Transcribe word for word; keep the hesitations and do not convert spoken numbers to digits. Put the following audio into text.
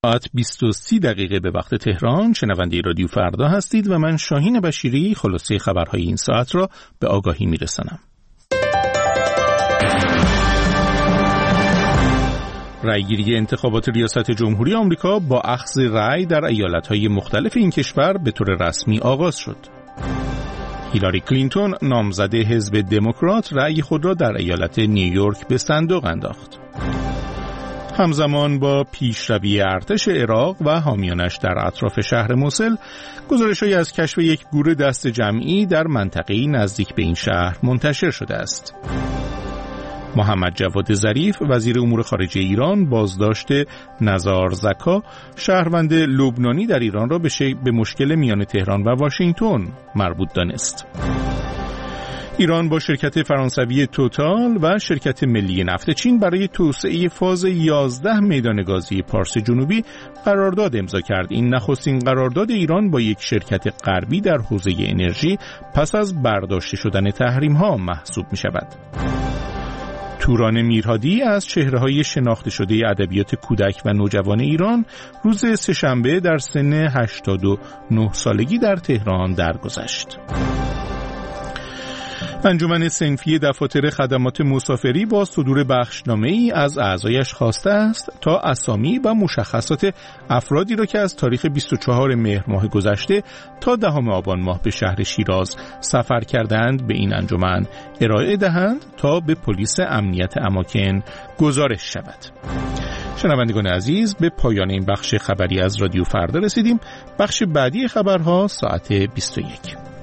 ساعت بیست و سه دقیقه به وقت تهران. شنونده رادیو فردا هستید و من شاهین بشیری خلاصه خبرهای این ساعت را به آگاهی میرسانم. رأیگیری انتخابات ریاست جمهوری آمریکا با اخذ رأی در ایالت‌های مختلف این کشور به طور رسمی آغاز شد. هیلاری کلینتون نامزد حزب دموکرات رأی خود را در ایالت نیویورک به صندوق انداخت. همزمان با پیشروی ارتش عراق و حامیانش در اطراف شهر موصل، گزارش‌هایی از کشف یک گور دست جمعی در منطقه‌ای نزدیک به این شهر منتشر شده است. محمد جواد ظریف وزیر امور خارجه ایران بازداشت نزار زکا شهروند لبنانی در ایران را به, ش... به مشکل میان تهران و واشنگتن مربوط دانست. ایران با شرکت فرانسوی توتال و شرکت ملی نفت چین برای توسعه فاز یازده میدان گازی پارس جنوبی قرارداد امضا کرد. این نخستین قرارداد ایران با یک شرکت غربی در حوزه انرژی پس از برداشته شدن تحریم‌ها محسوب می‌شود. توران میرهادی از چهره‌های شناخته شده ادبیات کودک و نوجوان ایران روز سه‌شنبه در سن هشتاد و نه سالگی در تهران درگذشت. انجمن صنفی دفاتر خدمات مسافری با صدور بخشنامه‌ای از اعضایش خواسته است تا اسامی و مشخصات افرادی را که از تاریخ بیست و چهارم مهر ماه گذشته تا دهم آبان ماه به شهر شیراز سفر کردند به این انجمن ارائه دهند تا به پلیس امنیت اماکن گزارش شود. شنوندگان عزیز، به پایان این بخش خبری از رادیو فردا رسیدیم. بخش بعدی خبرها ساعت بیست و یک.